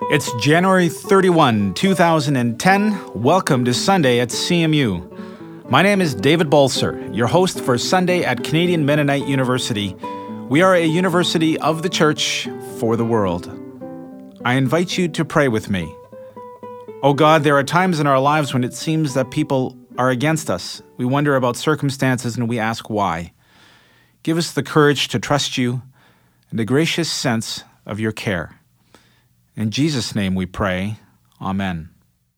It's January 31, 2010. Welcome to Sunday at CMU. My name is David Bolser, your host for Sunday at Canadian Mennonite University. We are a university of the church for the world. I invite you to pray with me. Oh God, there are times in our lives when it seems that people are against us. We wonder about circumstances and we ask why. Give us the courage to trust you and a gracious sense of your care. In Jesus' name we pray. Amen.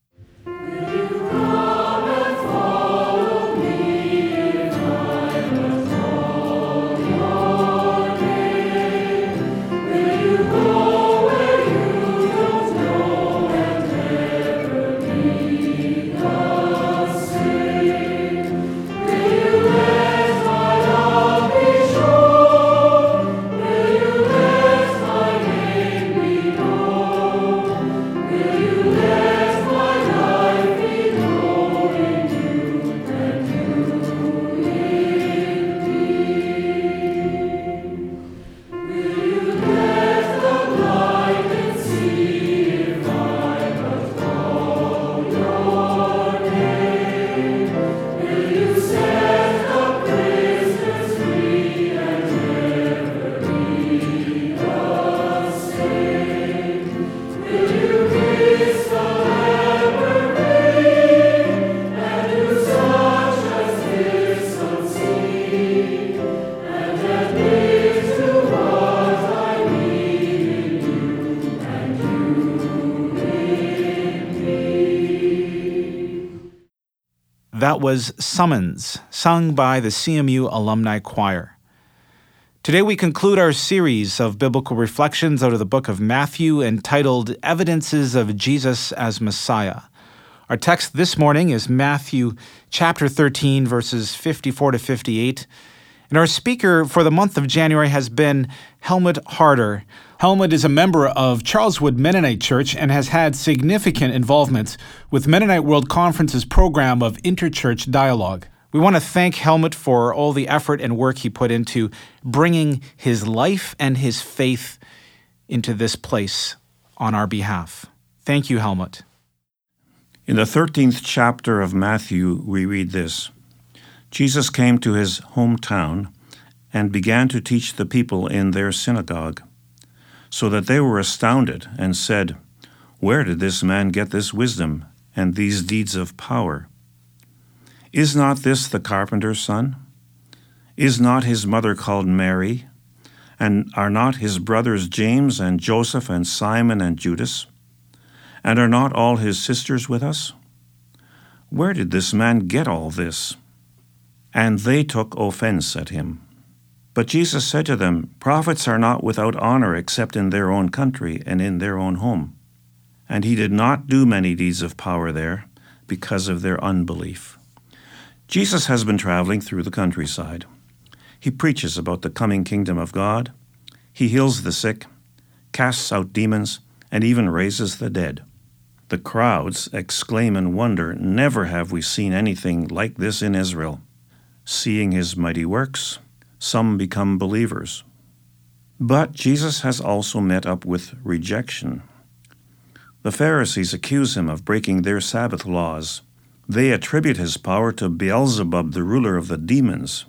That was Summons, sung by the CMU Alumni Choir. Today we conclude our series of biblical reflections out of the book of Matthew entitled Evidences of Jesus as Messiah. Our text this morning is Matthew chapter 13, verses 54 to 58. And our speaker for the month of January has been Helmut Harder. Helmut is a member of Charleswood Mennonite Church and has had significant involvement with Mennonite World Conference's program of interchurch dialogue. We want to thank Helmut for all the effort and work he put into bringing his life and his faith into this place on our behalf. Thank you, Helmut. In the 13th chapter of Matthew, we read this. Jesus came to his hometown and began to teach the people in their synagogue, so that they were astounded and said, "Where did this man get this wisdom and these deeds of power? Is not this the carpenter's son? Is not his mother called Mary? And are not his brothers James and Joseph and Simon and Judas? And are not all his sisters with us? Where did this man get all this?" And they took offense at him. But Jesus said to them, "Prophets are not without honor except in their own country and in their own home." And he did not do many deeds of power there because of their unbelief. Jesus has been traveling through the countryside. He preaches about the coming kingdom of God. He heals the sick, casts out demons, and even raises the dead. The crowds exclaim in wonder, "Never have we seen anything like this in Israel." Seeing his mighty works, some become believers. But Jesus has also met up with rejection. The Pharisees accuse him of breaking their Sabbath laws. They attribute his power to Beelzebub, the ruler of the demons.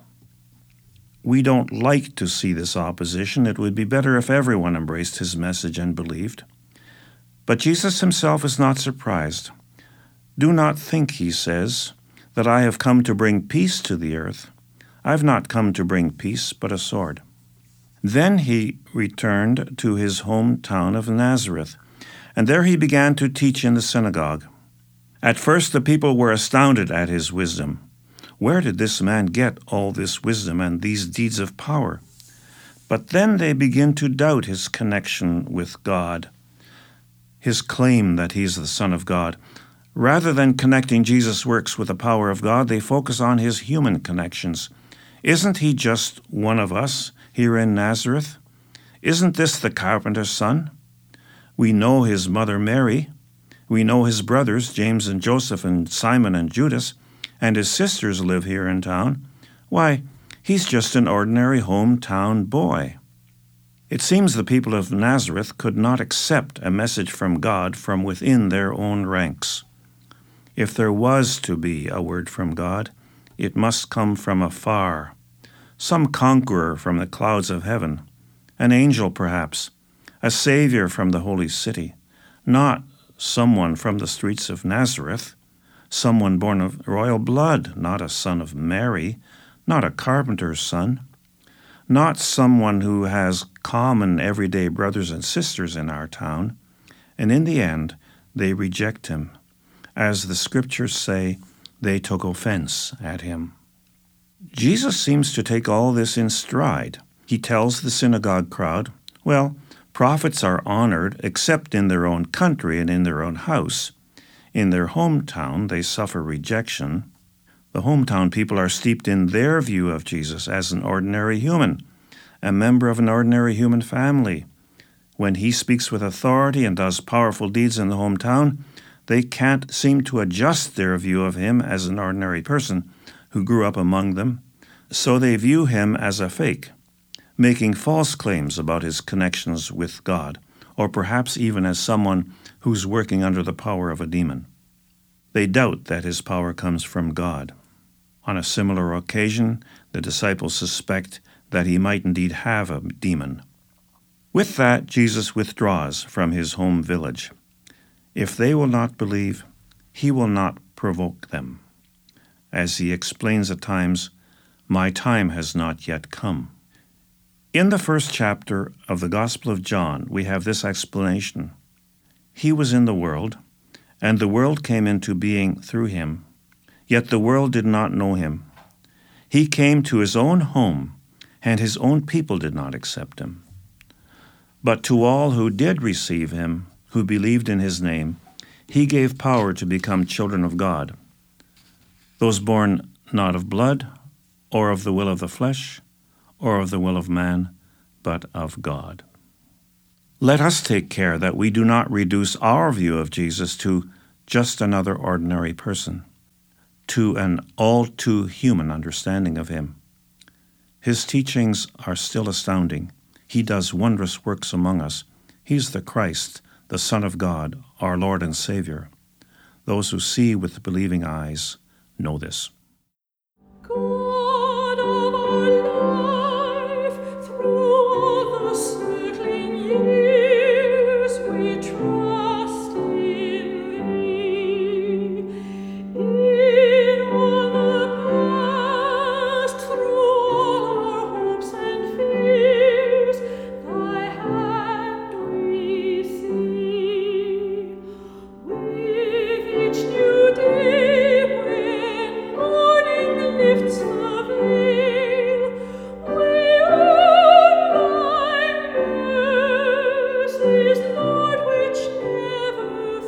We don't like to see this opposition. It would be better if everyone embraced his message and believed. But Jesus himself is not surprised. "Do not think," he says, "that I have come to bring peace to the earth. I have not come to bring peace, but a sword." Then he returned to his hometown of Nazareth, and there he began to teach in the synagogue. At first the people were astounded at his wisdom. Where did this man get all this wisdom and these deeds of power? But then they begin to doubt his connection with God, his claim that he's the Son of God. Rather than connecting Jesus' works with the power of God, they focus on his human connections. Isn't he just one of us here in Nazareth? Isn't this the carpenter's son? We know his mother Mary. We know his brothers, James and Joseph and Simon and Judas, and his sisters live here in town. Why, he's just an ordinary hometown boy. It seems the people of Nazareth could not accept a message from God from within their own ranks. If there was to be a word from God, it must come from afar, some conqueror from the clouds of heaven, an angel perhaps, a savior from the holy city, not someone from the streets of Nazareth, someone born of royal blood, not a son of Mary, not a carpenter's son, not someone who has common everyday brothers and sisters in our town. And in the end, they reject him. As the scriptures say, they took offense at him. Jesus seems to take all this in stride. He tells the synagogue crowd, well, prophets are honored except in their own country and in their own house. In their hometown, they suffer rejection. The hometown people are steeped in their view of Jesus as an ordinary human, a member of an ordinary human family. When he speaks with authority and does powerful deeds in the hometown, they can't seem to adjust their view of him as an ordinary person who grew up among them, so they view him as a fake, making false claims about his connections with God, or perhaps even as someone who's working under the power of a demon. They doubt that his power comes from God. On a similar occasion, the disciples suspect that he might indeed have a demon. With that, Jesus withdraws from his home village. If they will not believe, he will not provoke them. As he explains at times, "My time has not yet come." In the first chapter of the Gospel of John, we have this explanation. He was in the world, and the world came into being through him, yet the world did not know him. He came to his own home, and his own people did not accept him. But to all who did receive him, who believed in his name, he gave power to become children of God, those born not of blood, or of the will of the flesh, or of the will of man, but of God. Let us take care that we do not reduce our view of Jesus to just another ordinary person, to an all too human understanding of him. His teachings are still astounding. He does wondrous works among us. He's the Christ, the Son of God, our Lord and Savior. Those who see with believing eyes know this. God of our life, through all the circling years, we trust in Thee. In all the past, through all our hopes and fears, Thy hand we see. With each new day, when morning lifts the veil, we own Thy mercies, Lord, which never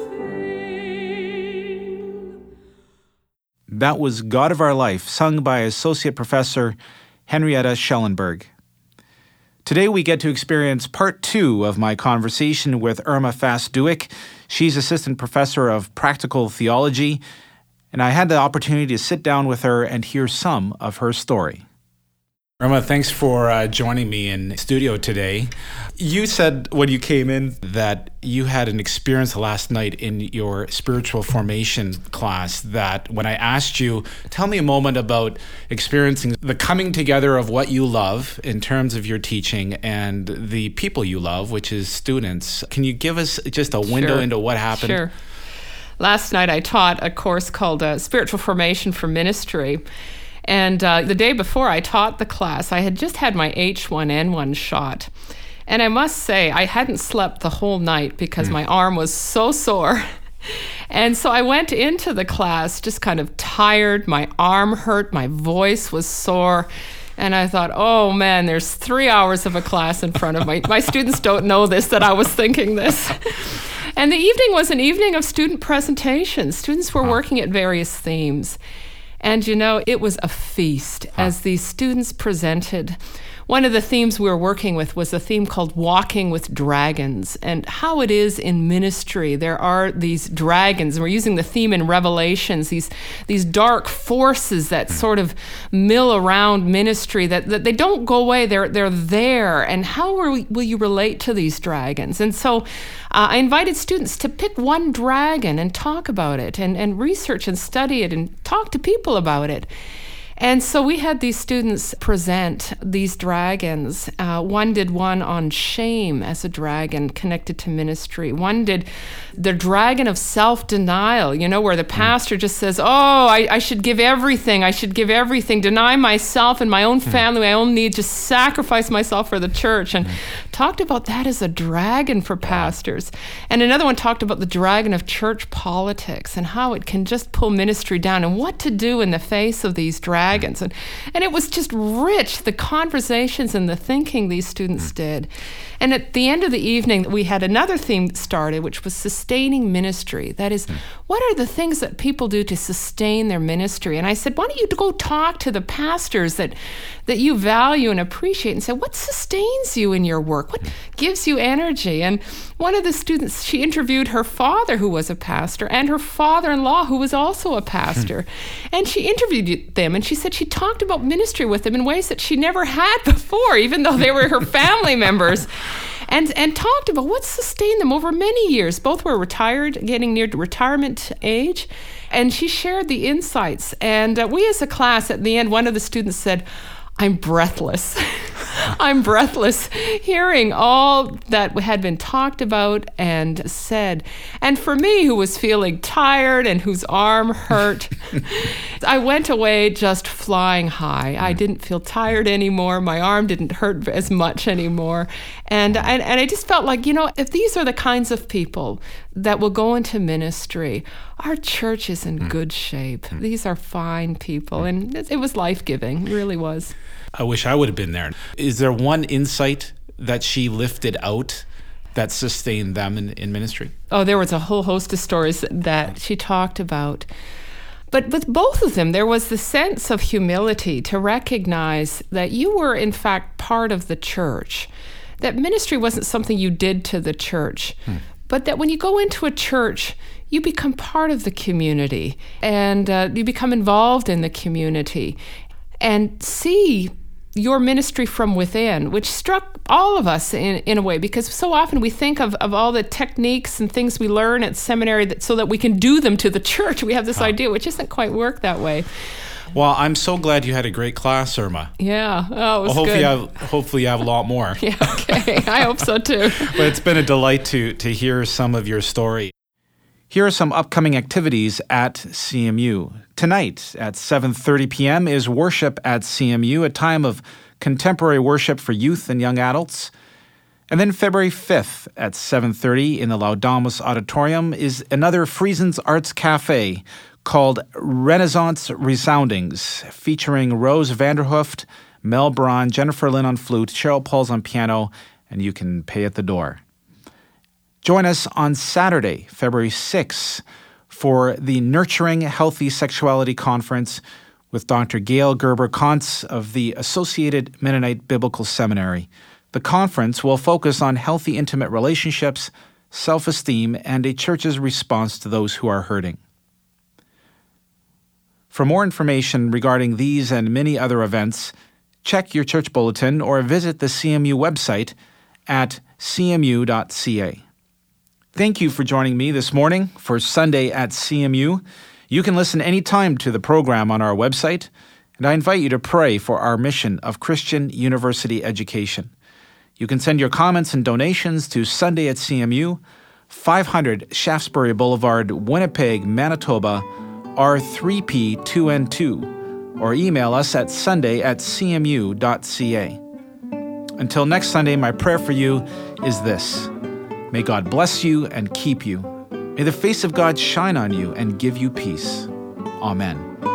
fail. That was God of Our Life, sung by Associate Professor Henrietta Schellenberg. Today we get to experience part 2 of my conversation with Irma Fast-Duick. She's Assistant Professor of Practical Theology, and I had the opportunity to sit down with her and hear some of her story. Irma, thanks for joining me in studio today. You said when you came in that you had an experience last night in your spiritual formation class that when I asked you, tell me a moment about experiencing the coming together of what you love in terms of your teaching and the people you love, which is students. Can you give us just a window into what happened? Sure. Last night I taught a course called Spiritual Formation for Ministry. And the day before I taught the class, I had just had my H1N1 shot. And I must say, I hadn't slept the whole night because my arm was so sore. And so I went into the class just kind of tired. My arm hurt. My voice was sore. And I thought, oh man, there's 3 hours of a class in front of my students don't know this, that I was thinking this. And the evening was an evening of student presentations. Students were working at various themes. And it was a feast as these students presented. One of the themes we were working with was a theme called Walking with Dragons, and how it is in ministry. There are these dragons, and we're using the theme in Revelations, these dark forces that sort of mill around ministry, that they don't go away, they're there. And how will you relate to these dragons? And so I invited students to pick one dragon and talk about it, and research and study it, and talk to people about it. And so we had these students present these dragons. One did one on shame as a dragon connected to ministry. One did the dragon of self-denial, where the pastor just says, I should give everything. I should give everything, deny myself and my own family, my own needs, just sacrifice myself for the church. And talked about that as a dragon for pastors. And another one talked about the dragon of church politics and how it can just pull ministry down and what to do in the face of these dragons. And it was just rich, the conversations and the thinking these students did. And at the end of the evening, we had another theme started, which was sustaining ministry. That is, what are the things that people do to sustain their ministry? And I said, why don't you go talk to the pastors that you value and appreciate and say, what sustains you in your work? What gives you energy? And one of the students, she interviewed her father, who was a pastor, and her father-in-law, who was also a pastor. And she interviewed them, and she said she talked about ministry with them in ways that she never had before, even though they were her family members. And talked about what sustained them over many years. Both were retired, getting near to retirement age. And she shared the insights. And we as a class, at the end, one of the students said, I'm breathless. I'm breathless hearing all that had been talked about and said. And for me, who was feeling tired and whose arm hurt, I went away just flying high. I didn't feel tired anymore. My arm didn't hurt as much anymore. And I just felt like, if these are the kinds of people that will go into ministry, our church is in good shape. These are fine people. And it was life-giving. It really was. I wish I would have been there. Is there one insight that she lifted out that sustained them in ministry? Oh, there was a whole host of stories that she talked about. But with both of them, there was the sense of humility to recognize that you were, in fact, part of the church, that ministry wasn't something you did to the church, but that when you go into a church, you become part of the community, and you become involved in the community and see your ministry from within, which struck all of us in a way, because so often we think of all the techniques and things we learn at seminary so that we can do them to the church. We have this idea, which doesn't quite work that way. Well, I'm so glad you had a great class, Irma. Yeah. Oh, it was good. Hopefully you have a lot more. Yeah, okay. I hope so too. But it's been a delight to hear some of your story. Here are some upcoming activities at CMU. Tonight at 7:30 p.m. is worship at CMU, a time of contemporary worship for youth and young adults. And then February 5th at 7:30 in the Laudamus Auditorium is another Friesen's Arts Cafe called Renaissance Resoundings, featuring Rose Vanderhooft, Mel Braun, Jennifer Lynn on flute, Cheryl Pauls on piano, and you can pay at the door. Join us on Saturday, February 6th, for the Nurturing Healthy Sexuality Conference with Dr. Gail Gerber-Kontz of the Associated Mennonite Biblical Seminary. The conference will focus on healthy intimate relationships, self-esteem, and a church's response to those who are hurting. For more information regarding these and many other events, check your church bulletin or visit the CMU website at cmu.ca. Thank you for joining me this morning for Sunday at CMU. You can listen anytime to the program on our website, and I invite you to pray for our mission of Christian university education. You can send your comments and donations to Sunday at CMU, 500 Shaftesbury Boulevard, Winnipeg, Manitoba, R3P2N2, or email us at sunday@cmu.ca. Until next Sunday, my prayer for you is this: may God bless you and keep you. May the face of God shine on you and give you peace. Amen.